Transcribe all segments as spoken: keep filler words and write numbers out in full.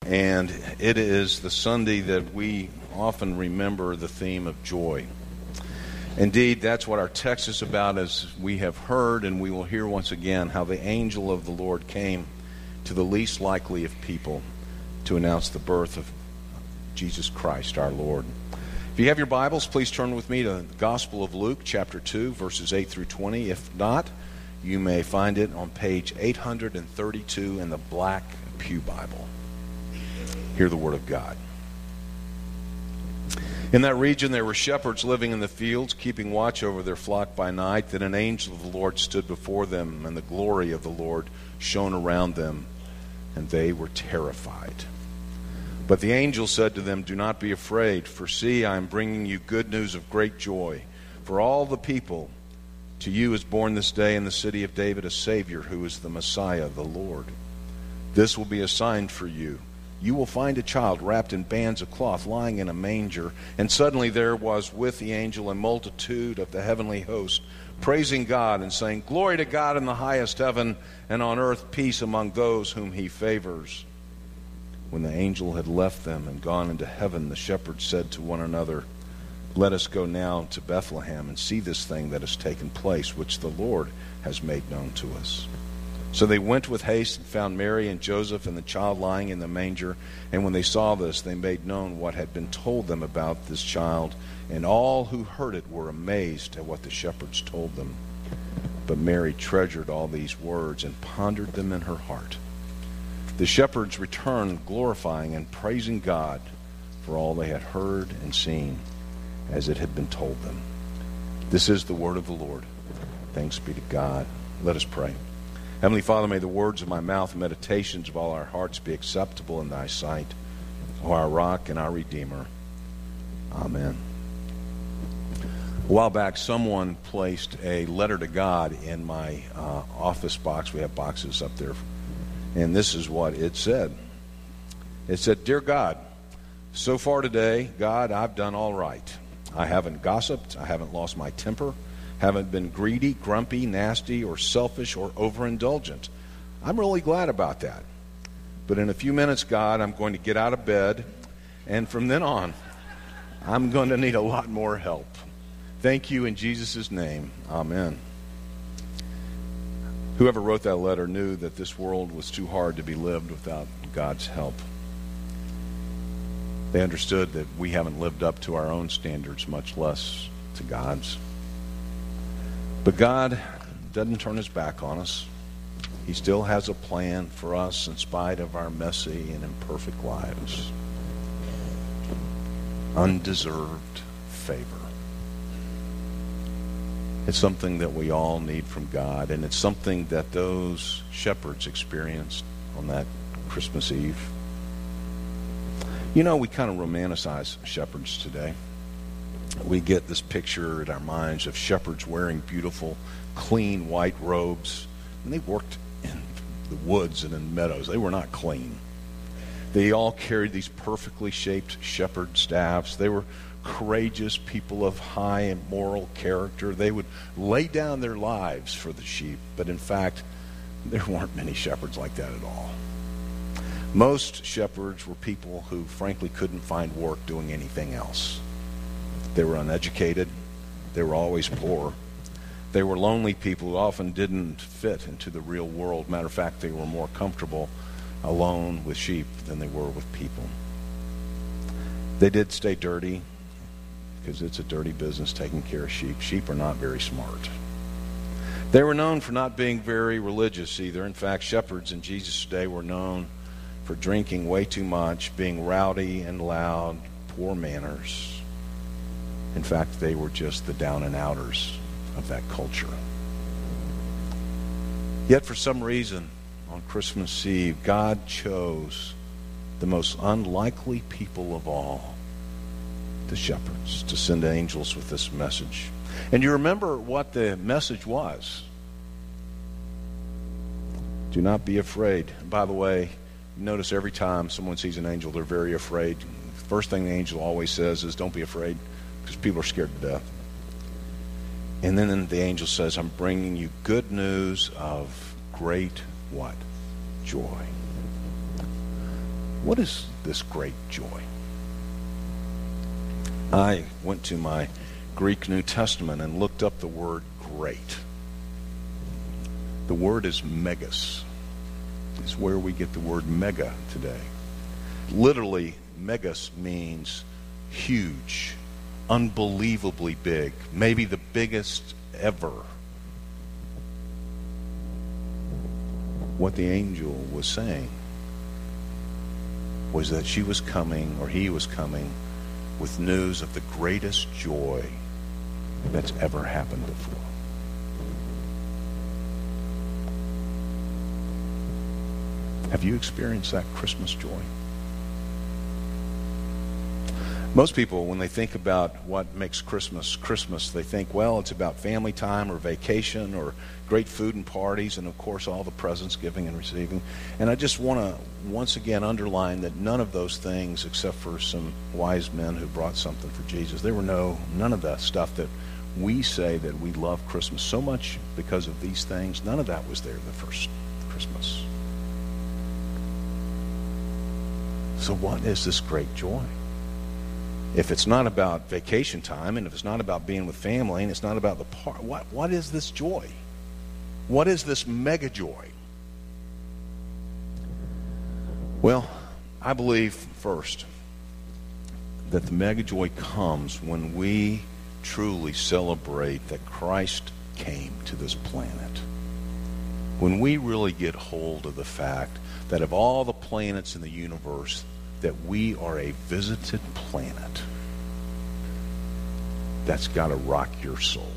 And it is the Sunday that we often remember the theme of joy. Indeed, that's what our text is about, as we have heard, and we will hear once again how the angel of the Lord came to the least likely of people to announce the birth of Jesus Christ, our Lord. If you have your Bibles, please turn with me to the Gospel of Luke, chapter two, verses eight through twenty. If not, you may find it on page eight hundred thirty-two in the Black Pew Bible. Hear the Word of God. In that region there were shepherds living in the fields, keeping watch over their flock by night. Then an angel of the Lord stood before them, and the glory of the Lord shone around them, and they were terrified. But the angel said to them, "Do not be afraid, for see, I am bringing you good news of great joy. For all the people, to you is born this day in the city of David a Savior, who is the Messiah, the Lord. This will be a sign for you. You will find a child wrapped in bands of cloth lying in a manger." And suddenly there was with the angel a multitude of the heavenly host, praising God and saying, "Glory to God in the highest heaven, and on earth peace among those whom he favors." When the angel had left them and gone into heaven, the shepherds said to one another, "Let us go now to Bethlehem and see this thing that has taken place, which the Lord has made known to us." So they went with haste and found Mary and Joseph and the child lying in the manger. And when they saw this, they made known what had been told them about this child. And all who heard it were amazed at what the shepherds told them. But Mary treasured all these words and pondered them in her heart. The shepherds returned, glorifying and praising God for all they had heard and seen, as it had been told them. This is the word of the Lord. Thanks be to God. Let us pray. Heavenly Father, may the words of my mouth and meditations of all our hearts be acceptable in thy sight, O our rock and our Redeemer. Amen. A while back, someone placed a letter to God in my uh, office box. We have boxes up there. And this is what it said. It said, "Dear God, so far today, God, I've done all right. I haven't gossiped. I haven't lost my temper. Haven't been greedy, grumpy, nasty, or selfish, or overindulgent. I'm really glad about that. But in a few minutes, God, I'm going to get out of bed, and from then on, I'm going to need a lot more help. Thank you in Jesus' name. Amen." Whoever wrote that letter knew that this world was too hard to be lived without God's help. They understood that we haven't lived up to our own standards, much less to God's. But God doesn't turn his back on us. He still has a plan for us in spite of our messy and imperfect lives. Undeserved favor. It's something that we all need from God, and it's something that those shepherds experienced on that Christmas Eve. You know, we kind of romanticize shepherds today. We get this picture in our minds of shepherds wearing beautiful, clean white robes. And they worked in the woods and in meadows. They were not clean. They all carried these perfectly shaped shepherd staffs. They were courageous people of high and moral character. They would lay down their lives for the sheep. But in fact, there weren't many shepherds like that at all. Most shepherds were people who frankly couldn't find work doing anything else. They were uneducated. They were always poor. They were lonely people who often didn't fit into the real world. Matter of fact, they were more comfortable alone with sheep than they were with people. They did stay dirty, because it's a dirty business taking care of sheep. Sheep are not very smart. They were known for not being very religious either. In fact, shepherds in Jesus' day were known for drinking way too much, being rowdy and loud, poor manners. In fact, they were just the down and outers of that culture. Yet for some reason, on Christmas Eve, God chose the most unlikely people of all, the shepherds, to send angels with this message. And you remember what the message was. Do not be afraid. And by the way, you notice every time someone sees an angel, they're very afraid. The first thing the angel always says is, "Don't be afraid," because people are scared to death. And then the angel says, "I'm bringing you good news of great what? Joy." What is this great joy? I went to my Greek New Testament and looked up the word great. The word is megas. It's where we get the word mega today. Literally, megas means huge, unbelievably big, maybe the biggest ever. What the angel was saying was that she was coming, or he was coming, with news of the greatest joy that's ever happened before. Have you experienced that Christmas joy? Most people, when they think about what makes Christmas Christmas, they think, well, it's about family time or vacation or great food and parties and, of course, all the presents, giving and receiving. And I just want to once again underline that none of those things, except for some wise men who brought something for Jesus, there were no, none of that stuff that we say that we love Christmas so much because of these things. None of that was there the first Christmas. So what is this great joy? If it's not about vacation time, and if it's not about being with family, and it's not about the part, what what is this joy? What is this mega joy? Well, I believe first that the mega joy comes when we truly celebrate that Christ came to this planet. When we really get hold of the fact that of all the planets in the universe, that we are a visited planet, that's got to rock your soul.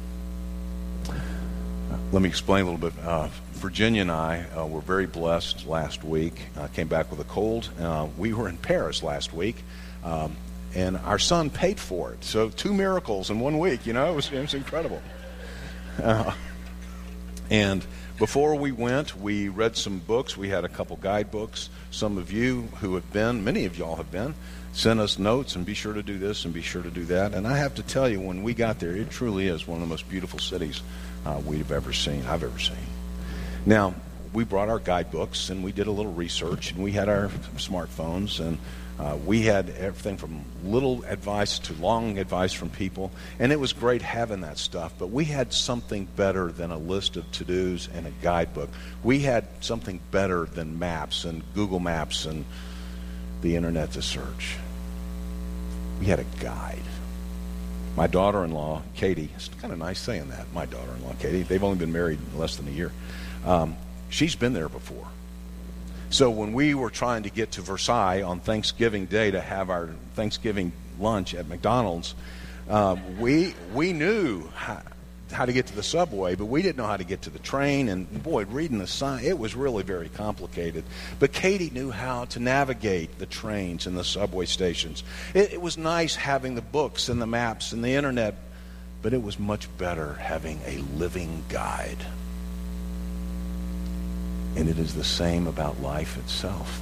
Let me explain a little bit. Uh, Virginia and I uh, were very blessed last week. I uh, came back with a cold. Uh, we were in Paris last week, um, and our son paid for it. So two miracles in one week, you know, it was, it was incredible. Uh, and before we went, we read some books. We had a couple guidebooks. Some of you who have been, many of y'all have been, sent us notes and be sure to do this and be sure to do that. And I have to tell you, when we got there, it truly is one of the most beautiful cities uh, we've ever seen, I've ever seen. Now, we brought our guidebooks and we did a little research, and we had our smartphones, and uh, we had everything from little advice to long advice from people, and it was great having that stuff. But we had something better than a list of to-dos and a guidebook. We had something better than maps and Google Maps and the internet to search. We had a guide. My daughter-in-law, Katie, it's kind of nice saying that, my daughter-in-law, Katie, they've only been married less than a year. Um, she's been there before. So when we were trying to get to Versailles on Thanksgiving Day to have our Thanksgiving lunch at McDonald's, uh, we we knew how, how to get to the subway, but we didn't know how to get to the train. And boy, reading the sign, it was really very complicated. But Katie knew how to navigate the trains and the subway stations. It, it was nice having the books and the maps and the internet, but it was much better having a living guide. And it is the same about life itself.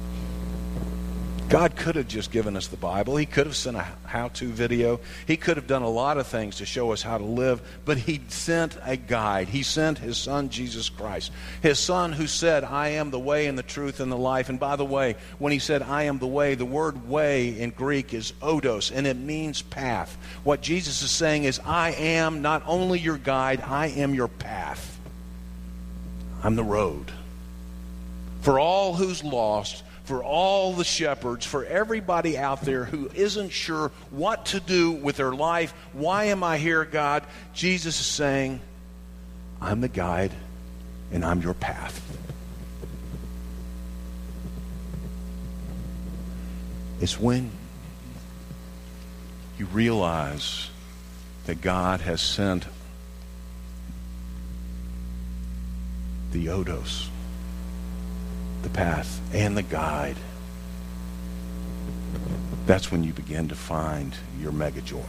God could have just given us the Bible. He could have sent a how-to video. He could have done a lot of things to show us how to live, but he sent a guide. He sent his son, Jesus Christ. His son who said, I am the way and the truth and the life. And by the way, when he said, I am the way, the word way in Greek is odos, and it means path. What Jesus is saying is, I am not only your guide, I am your path. I'm the road. For all who's lost, for all the shepherds, for everybody out there who isn't sure what to do with their life, why am I here, God? Jesus is saying, I'm the guide and I'm your path. It's when you realize that God has sent the odos, the path, and the guide. That's when you begin to find your mega joy.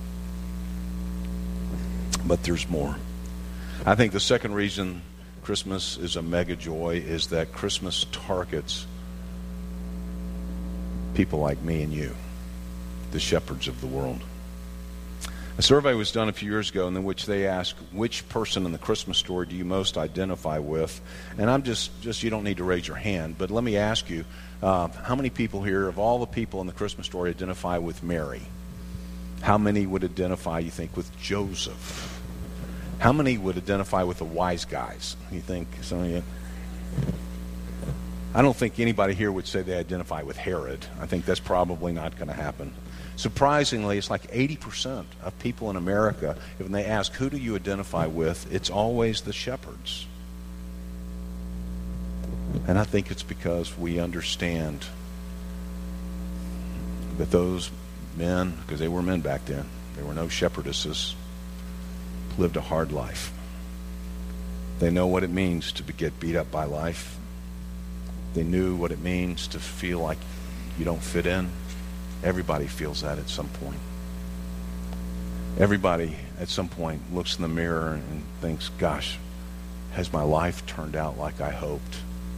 But there's more. I think the second reason Christmas is a mega joy is that Christmas targets people like me and you, the shepherds of the world. A survey was done a few years ago in which they asked, which person in the Christmas story do you most identify with? And I'm just, just you don't need to raise your hand, but let me ask you, uh, how many people here, of all the people in the Christmas story, identify with Mary? How many would identify, you think, with Joseph? How many would identify with the wise guys? You think some of you? I don't think anybody here would say they identify with Herod. I think that's probably not going to happen. Surprisingly, it's like eighty percent of people in America, when they ask, who do you identify with, it's always the shepherds. And I think it's because we understand that those men, because they were men back then, there were no shepherdesses, lived a hard life. They know what it means to get beat up by life. They knew what it means to feel like you don't fit in. Everybody feels that at some point. Everybody at some point looks in the mirror and thinks, gosh, has my life turned out like I hoped?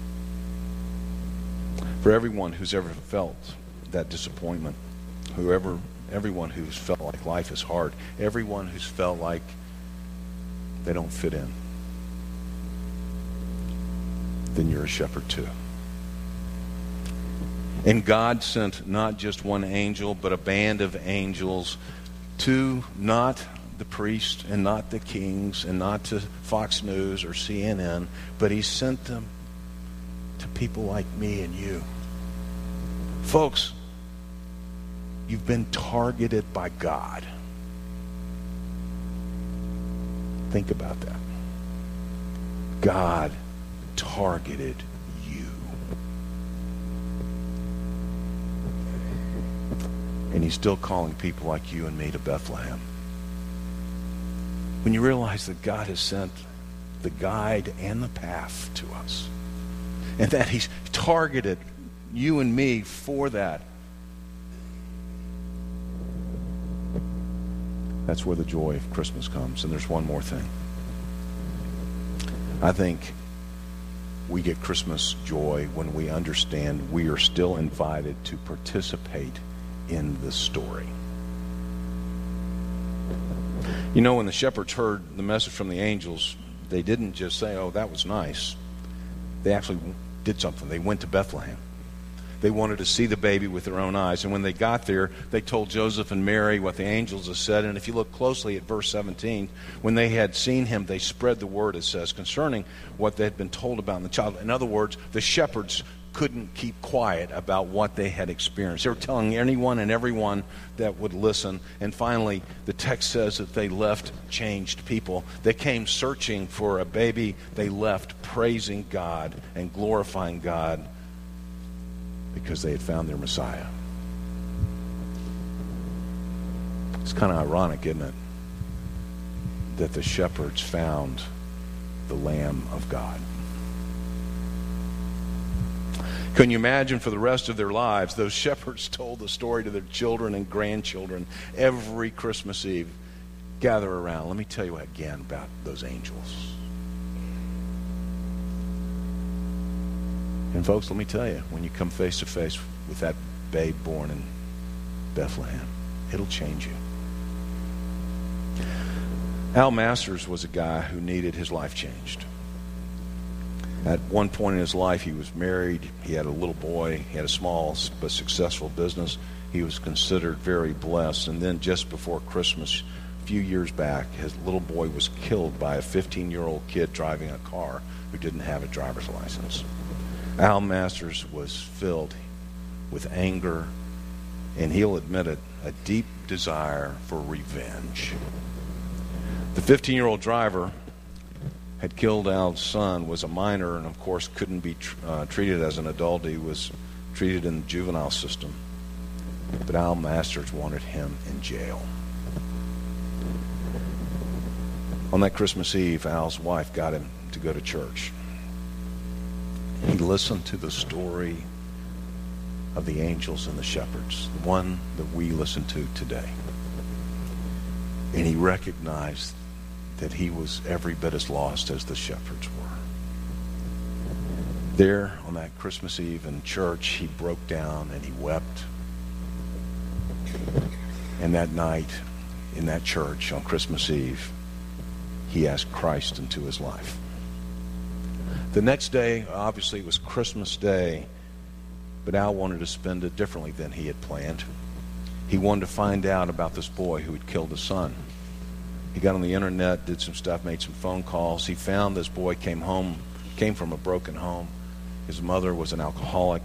For everyone who's ever felt that disappointment, whoever, everyone who's felt like life is hard, everyone who's felt like they don't fit in, then you're a shepherd too. And God sent not just one angel, but a band of angels to not the priests and not the kings and not to Fox News or C N N, but he sent them to people like me and you. Folks, you've been targeted by God. Think about that. God targeted you. And he's still calling people like you and me to Bethlehem. When you realize that God has sent the guide and the path to us, and that he's targeted you and me for that, that's where the joy of Christmas comes. And there's one more thing. I think we get Christmas joy when we understand we are still invited to participate in the story. You know, when the shepherds heard the message from the angels, they didn't just say, oh, that was nice. They actually did something. They went to Bethlehem. They wanted to see the baby with their own eyes. And when they got there, they told Joseph and Mary what the angels had said. And if you look closely at verse seventeen, when they had seen him, they spread the word, it says, concerning what they had been told about the child. In other words, the shepherds couldn't keep quiet about what they had experienced. They were telling anyone and everyone that would listen. And finally, the text says that they left changed people. They came searching for a baby. They left praising God and glorifying God because they had found their Messiah. It's kind of ironic, isn't it, that the shepherds found the Lamb of God. Can you imagine for the rest of their lives, those shepherds told the story to their children and grandchildren every Christmas Eve. Gather around. Let me tell you again about those angels. And folks, let me tell you, when you come face to face with that babe born in Bethlehem, it'll change you. Al Masters was a guy who needed his life changed. At one point in his life, he was married. He had a little boy. He had a small but successful business. He was considered very blessed. And then just before Christmas, a few years back, his little boy was killed by a fifteen-year-old kid driving a car who didn't have a driver's license. Al Masters was filled with anger, and he'll admit it, a deep desire for revenge. The fifteen-year-old driver had killed Al's son, was a minor, and of course couldn't be tr- uh, treated as an adult. He was treated in the juvenile system. But Al Masters wanted him in jail. On that Christmas Eve, Al's wife got him to go to church. He listened to the story of the angels and the shepherds, the one that we listen to today. And he recognized that he was every bit as lost as the shepherds were. There on that Christmas Eve in church, he broke down and he wept. And that night, in that church on Christmas Eve, he asked Christ into his life. The next day, obviously, it was Christmas Day, but Al wanted to spend it differently than he had planned. He wanted to find out about this boy who had killed his son. He got on the internet, did some stuff, made some phone calls. He found this boy came home, came from a broken home. His mother was an alcoholic.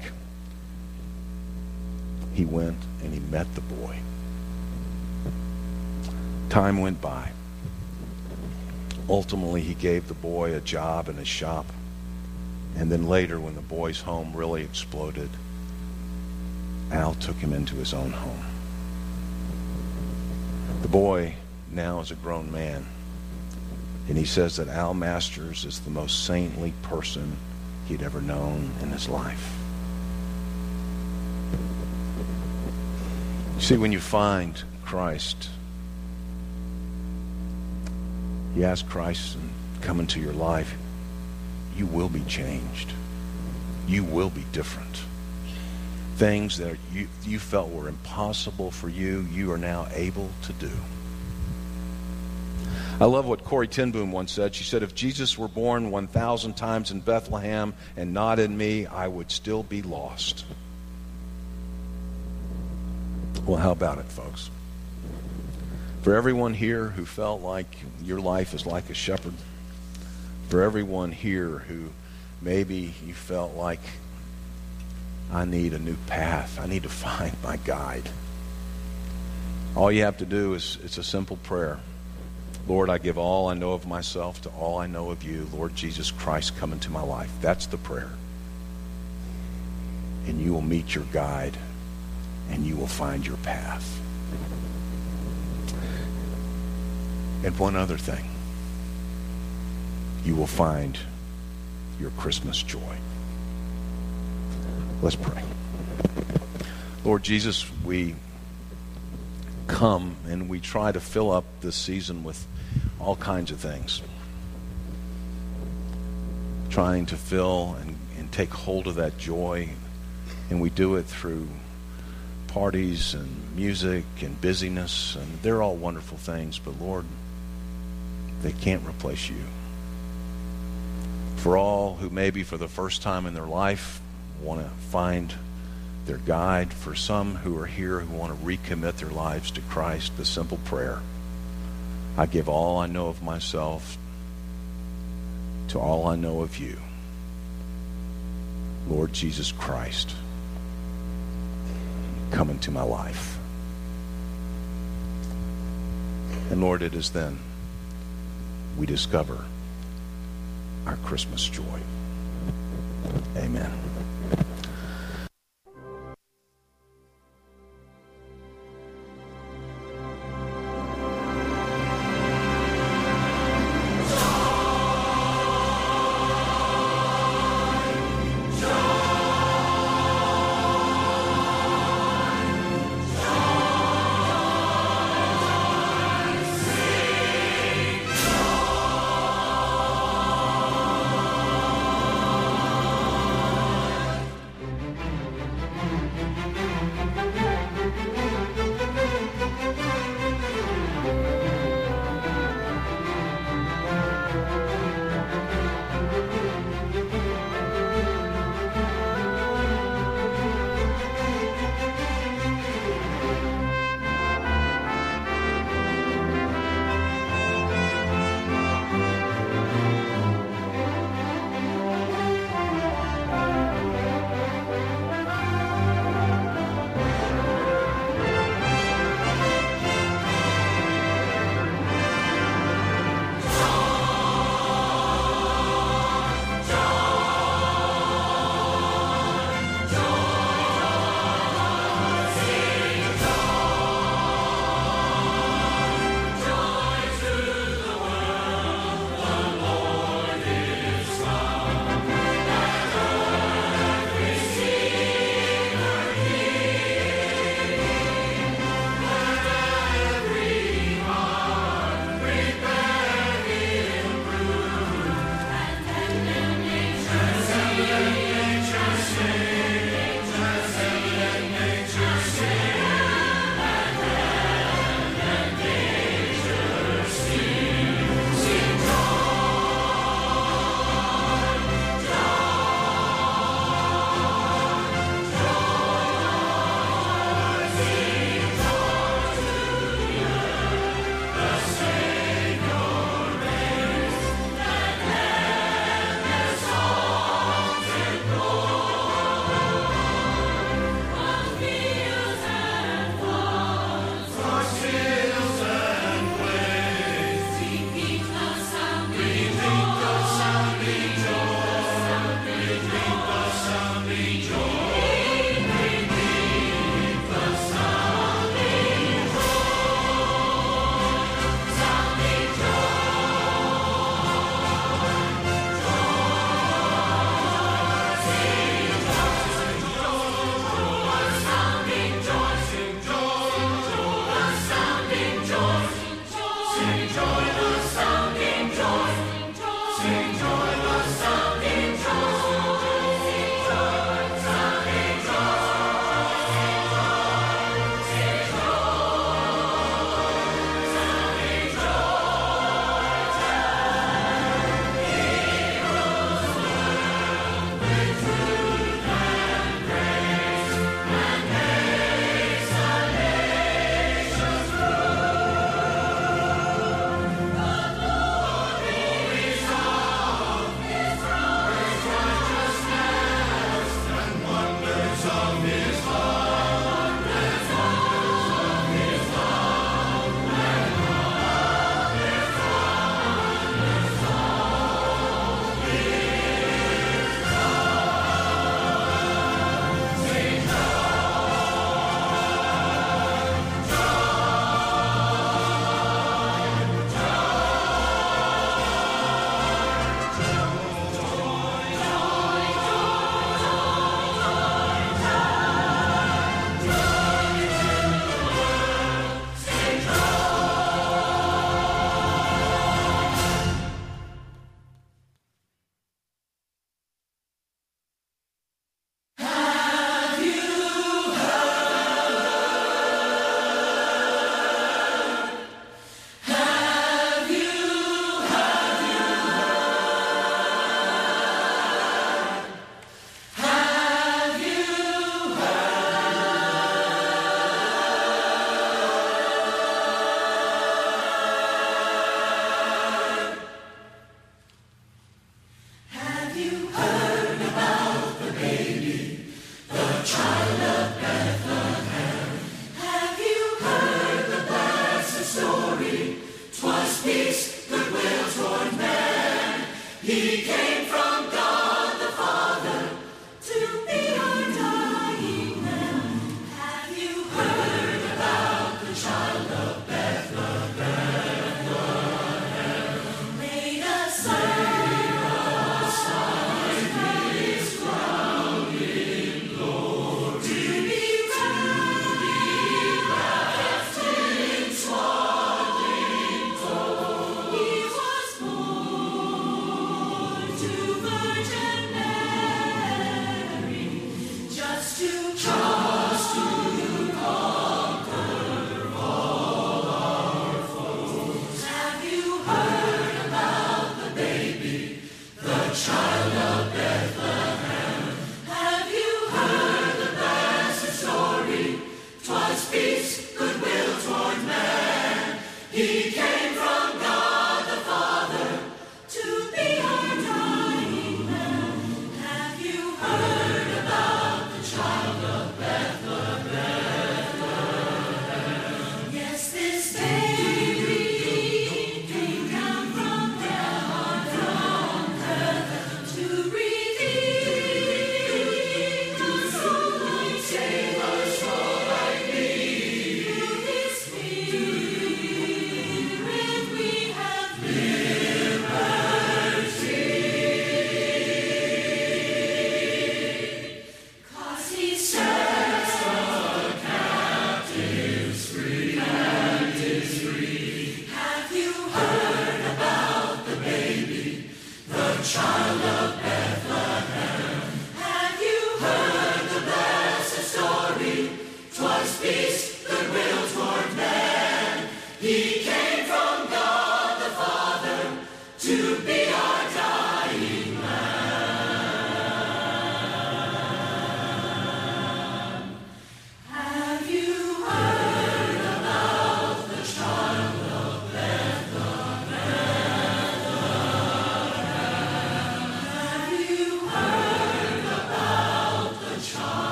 He went and he met the boy. Time went by. Ultimately, he gave the boy a job in his shop. And then later, when the boy's home really exploded, Al took him into his own home. The boy now is a grown man, and he says that Al Masters is the most saintly person he'd ever known in his life. You see, when you find Christ, you ask Christ and come into your life, you will be changed. You will be different. Things that you, you felt were impossible for you, you are now able to do. I love what Corrie ten Boom once said. She said, if Jesus were born one thousand times in Bethlehem and not in me, I would still be lost. Well, how about it, folks? For everyone here who felt like your life is like a shepherd, for everyone here who maybe you felt like, I need a new path. I need to find my guide. All you have to do is, it's a simple prayer. Lord, I give all I know of myself to all I know of you. Lord Jesus Christ, come into my life. That's the prayer. And you will meet your guide, and you will find your path. And one other thing. You will find your Christmas joy. Let's pray. Lord Jesus, we come and we try to fill up this season with all kinds of things. Trying to fill and, and take hold of that joy. And we do it through parties and music and busyness. And they're all wonderful things. But Lord, they can't replace you. For all who maybe for the first time in their life want to find their guide, for some who are here who want to recommit their lives to Christ, the simple prayer, I give all I know of myself to all I know of you. Lord Jesus Christ, come into my life. And Lord, it is then we discover our Christmas joy. Amen.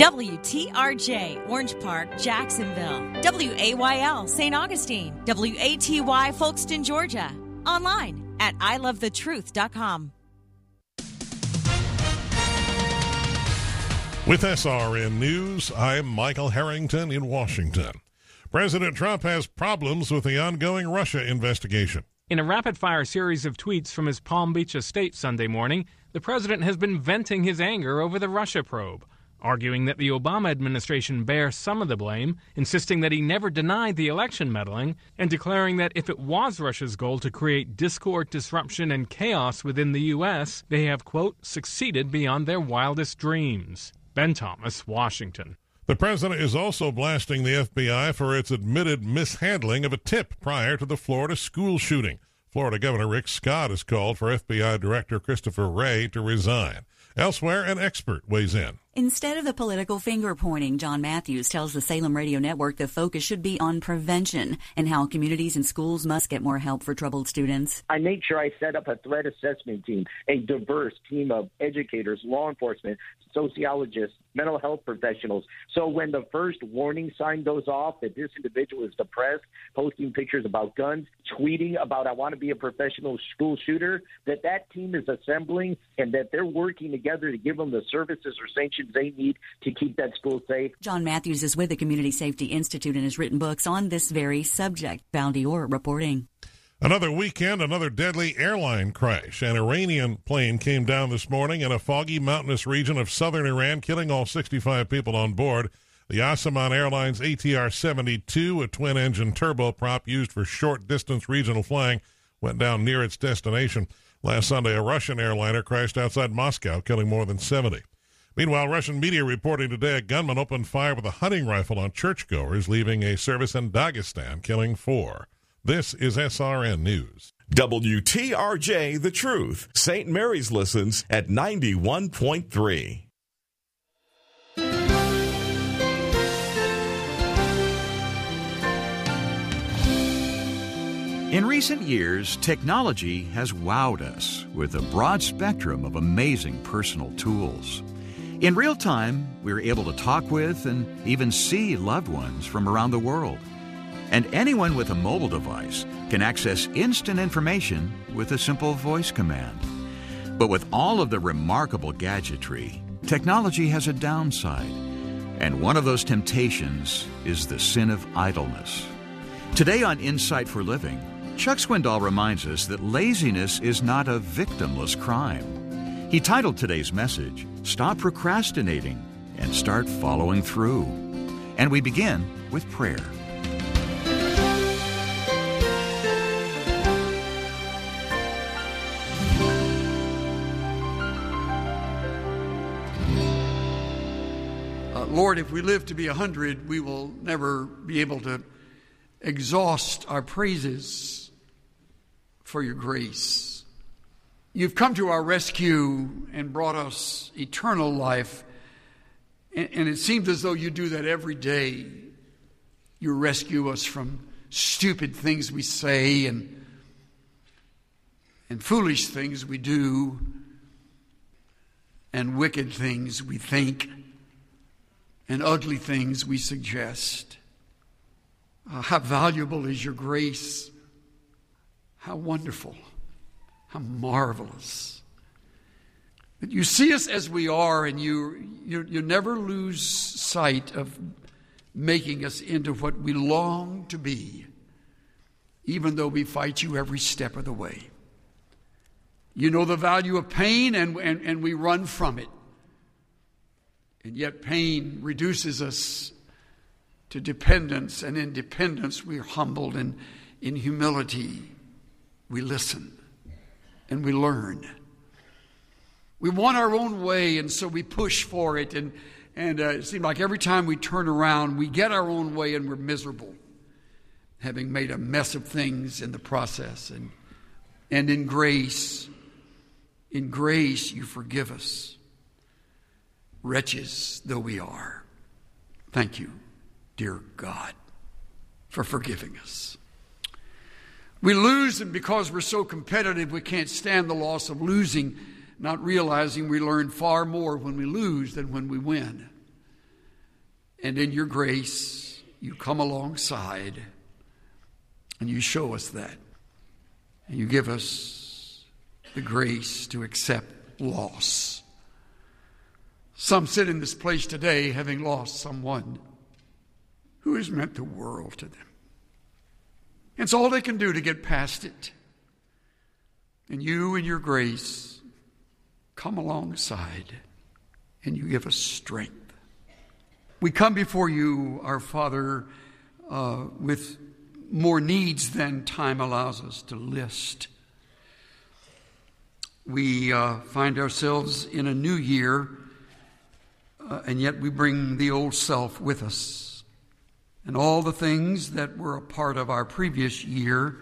W T R J, Orange Park, Jacksonville. W A Y L, Saint Augustine. W A T Y, Folkston, Georgia. Online at I love the truth dot com. With S R N News, I'm Michael Harrington in Washington. President Trump has problems with the ongoing Russia investigation. In a rapid-fire series of tweets from his Palm Beach estate Sunday morning, the president has been venting his anger over the Russia probe, arguing that the Obama administration bears some of the blame, insisting that he never denied the election meddling, and declaring that if it was Russia's goal to create discord, disruption, and chaos within the U S, they have, quote, succeeded beyond their wildest dreams. Ben Thomas, Washington. The president is also blasting the F B I for its admitted mishandling of a tip prior to the Florida school shooting. Florida Governor Rick Scott has called for F B I Director Christopher Wray to resign. Elsewhere, an expert weighs in. Instead of the political finger-pointing, John Matthews tells the Salem Radio Network the focus should be on prevention and how communities and schools must get more help for troubled students. I made sure I set up a threat assessment team, a diverse team of educators, law enforcement, sociologists, mental health professionals. So when the first warning sign goes off that this individual is depressed, posting pictures about guns, tweeting about I want to be a professional school shooter, that that team is assembling and that they're working together to give them the services or sanctions they need to keep that school safe. John Matthews is with the Community Safety Institute and has written books on this very subject. Val Dior reporting. Another weekend, another deadly airline crash. An Iranian plane came down this morning in a foggy mountainous region of southern Iran, killing all sixty-five people on board. The Asaman Airlines A T R seventy-two, a twin-engine turboprop used for short-distance regional flying, went down near its destination. Last Sunday, a Russian airliner crashed outside Moscow, killing more than seventy. Meanwhile, Russian media reporting today a gunman opened fire with a hunting rifle on churchgoers, leaving a service in Dagestan, killing four. This is S R N News. W T R J The Truth. Saint Mary's listens at ninety-one point three. In recent years, technology has wowed us with a broad spectrum of amazing personal tools. In real time, we're able to talk with and even see loved ones from around the world. And anyone with a mobile device can access instant information with a simple voice command. But with all of the remarkable gadgetry, technology has a downside. And one of those temptations is the sin of idleness. Today on Insight for Living, Chuck Swindoll reminds us that laziness is not a victimless crime. He titled today's message, Stop Procrastinating and Start Following Through. And we begin with prayer. Uh, Lord, if we live to be a hundred, we will never be able to exhaust our praises for your grace. You've come to our rescue and brought us eternal life, and, and it seems as though you do that every day. You rescue us from stupid things we say and, and foolish things we do and wicked things we think and ugly things we suggest. Uh, how valuable is your grace? How wonderful. How marvelous that you see us as we are, and you, you you never lose sight of making us into what we long to be, even though we fight you every step of the way. You know the value of pain, and, and, and we run from it. And yet pain reduces us to dependence, and in dependence we're humbled, and in humility we listen. And we learn. We want our own way, and so we push for it. And, and uh, it seems like every time we turn around, we get our own way and we're miserable, having made a mess of things in the process. And, and in grace, in grace, you forgive us, wretches though we are. Thank you, dear God, for forgiving us. We lose, and because we're so competitive, we can't stand the loss of losing, not realizing we learn far more when we lose than when we win. And in your grace, you come alongside and you show us that. And you give us the grace to accept loss. Some sit in this place today having lost someone who has meant the world to them. It's all they can do to get past it. And you, in your grace, come alongside and you give us strength. We come before you, our Father, uh, with more needs than time allows us to list. We uh, find ourselves in a new year, uh, and yet we bring the old self with us. And all the things that were a part of our previous year,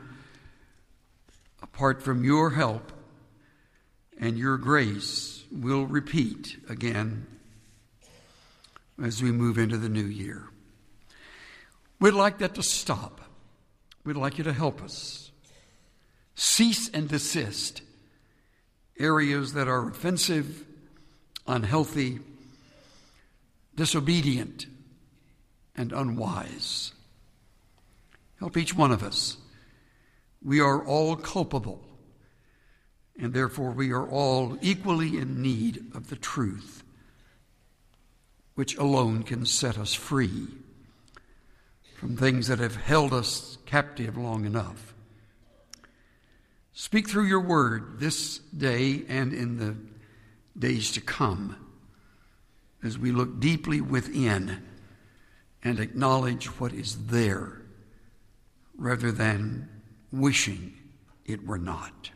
apart from your help and your grace, will repeat again as we move into the new year. We'd like that to stop. We'd like you to help us. Cease and desist areas that are offensive, unhealthy, disobedient, and unwise. Help each one of us. We are all culpable, and therefore we are all equally in need of the truth, which alone can set us free from things that have held us captive long enough. Speak through your word this day and in the days to come as we look deeply within and acknowledge what is there rather than wishing it were not.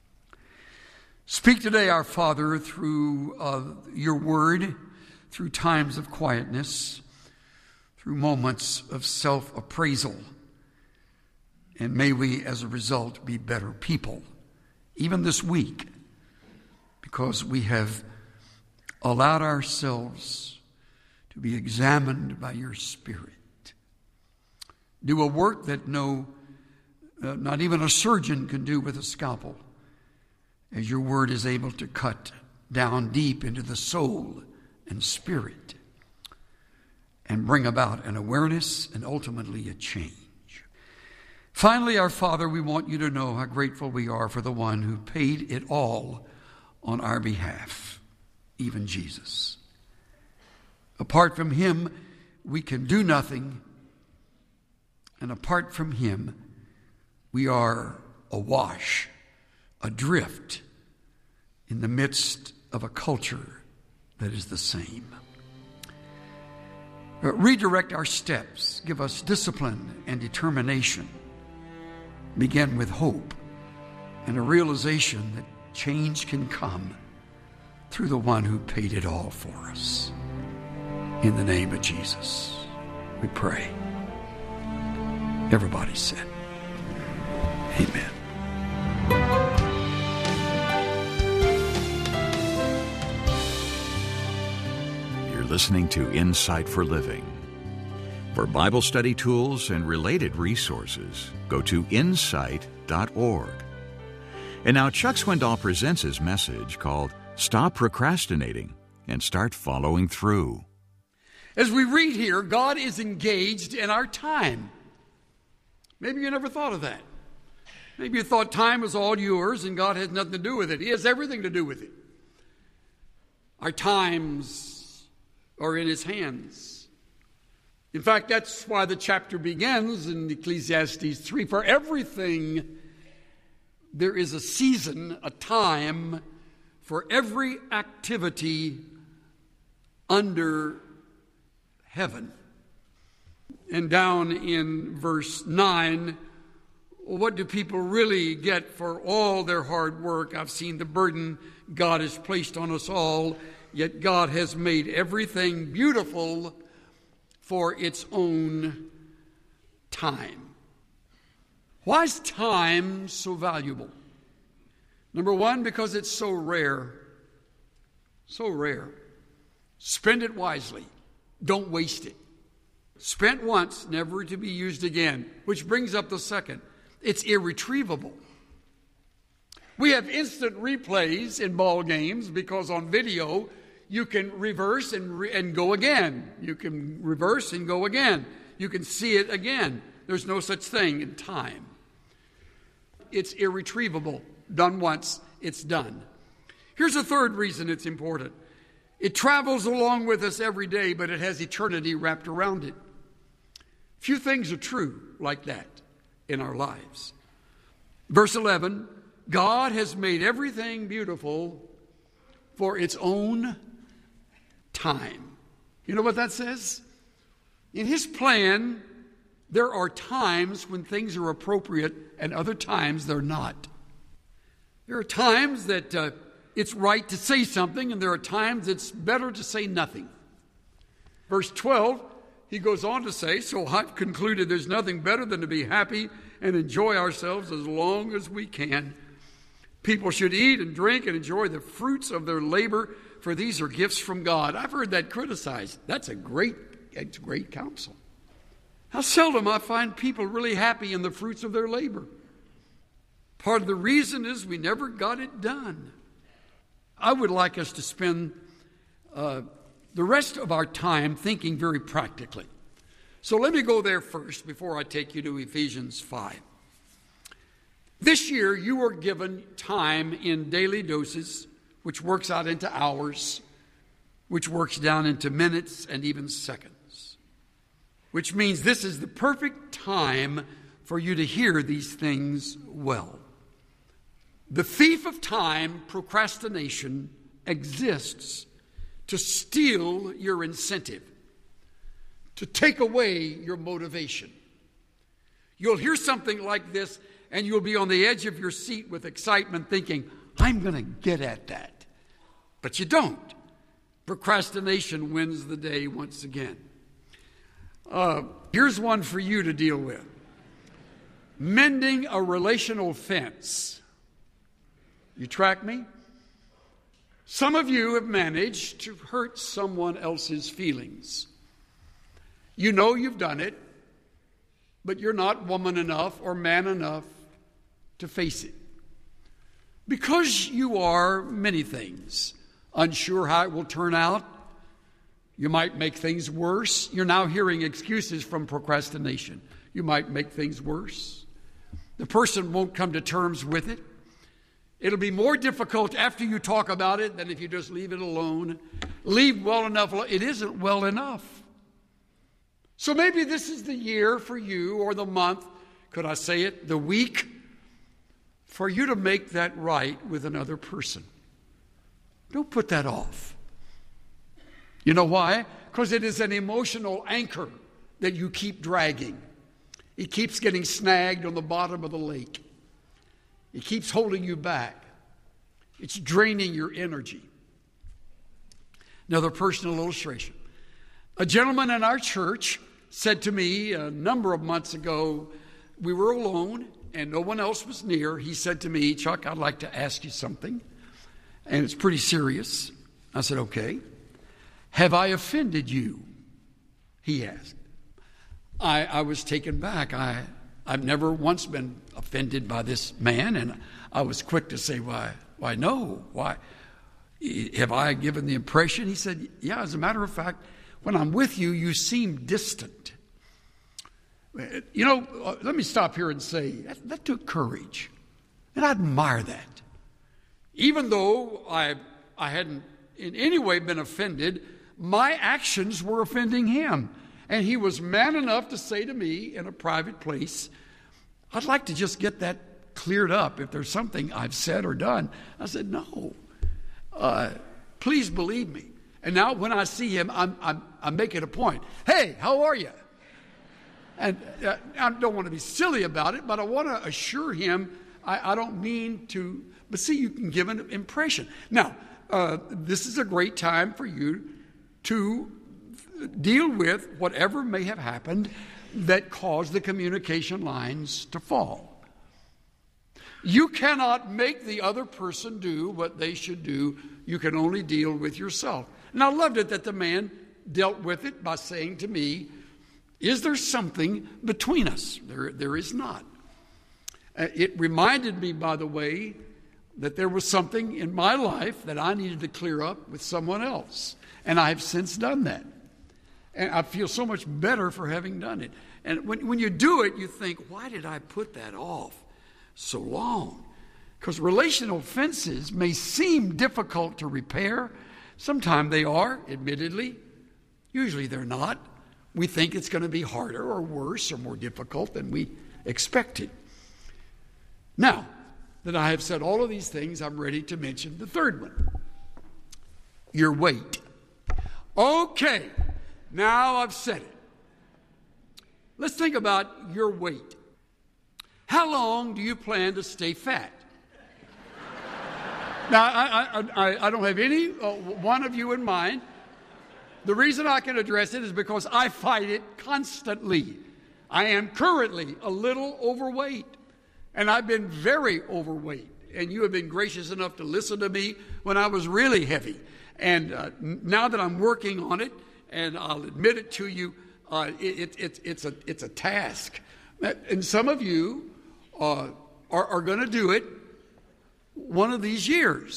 Speak today, our Father, through uh, your word, through times of quietness, through moments of self-appraisal. And may we, as a result, be better people, even this week, because we have allowed ourselves to be examined by your Spirit. Do a work that no, uh, not even a surgeon can do with a scalpel, as your word is able to cut down deep into the soul and spirit and bring about an awareness and ultimately a change. Finally, our Father, we want you to know how grateful we are for the one who paid it all on our behalf, even Jesus. Apart from him, we can do nothing, and apart from him, we are awash, adrift in the midst of a culture that is the same. Uh, redirect our steps, give us discipline and determination. Begin with hope and a realization that change can come through the one who paid it all for us. In the name of Jesus, we pray. Everybody said, amen. You're listening to Insight for Living. For Bible study tools and related resources, go to insight dot org. And now Chuck Swindoll presents his message called Stop Procrastinating and Start Following Through. As we read here, God is engaged in our time. Maybe you never thought of that. Maybe you thought time was all yours and God has nothing to do with it. He has everything to do with it. Our times are in his hands. In fact, that's why the chapter begins in Ecclesiastes three. For everything, there is a season, a time for every activity under heaven. And down in verse nine, what do people really get for all their hard work? I've seen the burden God has placed on us all, yet God has made everything beautiful for its own time. Why is time so valuable? Number one, because it's so rare. So rare. Spend it wisely. Don't waste it. Spent once, never to be used again. Which brings up the second. It's irretrievable. We have instant replays in ball games because on video You can reverse and, re- and go again. You can reverse and go again. You can see it again. There's no such thing in time. It's irretrievable. Done once, it's done. Here's a third reason it's important. It travels along with us every day, but it has eternity wrapped around it. Few things are true like that in our lives. Verse eleven, God has made everything beautiful for its own time. You know what that says? In His plan, there are times when things are appropriate and other times they're not. There are times that uh, it's right to say something, and there are times it's better to say nothing. Verse twelve, he goes on to say, so I've concluded there's nothing better than to be happy and enjoy ourselves as long as we can. People should eat and drink and enjoy the fruits of their labor, for these are gifts from God. I've heard that criticized. That's a great, it's great counsel. How seldom I find people really happy in the fruits of their labor. Part of the reason is we never got it done. I would like us to spend uh, the rest of our time thinking very practically. So let me go there first before I take you to Ephesians five. This year you were given time in daily doses, which works out into hours, which works down into minutes and even seconds, which means this is the perfect time for you to hear these things well. The thief of time, procrastination, exists to steal your incentive, to take away your motivation. You'll hear something like this, and you'll be on the edge of your seat with excitement thinking, I'm going to get at that. But you don't. Procrastination wins the day once again. Uh, here's one for you to deal with. Mending a relational fence. You track me? Some of you have managed to hurt someone else's feelings. You know you've done it, but you're not woman enough or man enough to face it. Because you are many things, unsure how it will turn out, you might make things worse. You're now hearing excuses from procrastination. You might make things worse. The person won't come to terms with it. It'll be more difficult after you talk about it than if you just leave it alone. Leave well enough alone. It isn't well enough. So maybe this is the year for you, or the month, could I say it, the week, for you to make that right with another person. Don't put that off. You know why? Because it is an emotional anchor that you keep dragging. It keeps getting snagged on the bottom of the lake. It keeps holding you back. It's draining your energy. Another personal illustration. A gentleman in our church said to me a number of months ago, we were alone and no one else was near. He said to me, Chuck, I'd like to ask you something. And it's pretty serious. I said, okay. Have I offended you? He asked. I, I was taken back. I, I've never once been offended by this man, and I was quick to say, why, why no? Why? Have I given the impression? He said, yeah, as a matter of fact, when I'm with you, you seem distant. You know, let me stop here and say, that, that took courage, and I admire that. Even though I, I hadn't in any way been offended, my actions were offending him. And he was man enough to say to me in a private place, I'd like to just get that cleared up if there's something I've said or done. I said, no, uh, please believe me. And now when I see him, I'm, I'm, I'm making a point. Hey, how are you? And uh, I don't want to be silly about it, but I want to assure him I, I don't mean to, but see, you can give an impression. Now, uh, this is a great time for you to deal with whatever may have happened that caused the communication lines to fall. You cannot make the other person do what they should do. You can only deal with yourself. And I loved it that the man dealt with it by saying to me, is there something between us? There, there is not. Uh, it reminded me, by the way, that there was something in my life that I needed to clear up with someone else. And I've since done that. And I feel so much better for having done it. And when, when you do it, you think, why did I put that off so long? Because relational offenses may seem difficult to repair. Sometimes they are, admittedly. Usually they're not. We think it's going to be harder or worse or more difficult than we expected. Now that I have said all of these things, I'm ready to mention the third one. Your weight. Okay, now I've said it. Let's think about your weight. How long do you plan to stay fat? Now, I, I, I, I don't have any uh, one of you in mind. The reason I can address it is because I fight it constantly. I am currently a little overweight, and I've been very overweight. And you have been gracious enough to listen to me when I was really heavy. And uh, now that I'm working on it, and I'll admit it to you, uh, it, it, it, it's, a, it's a task. And some of you uh, are, are going to do it one of these years.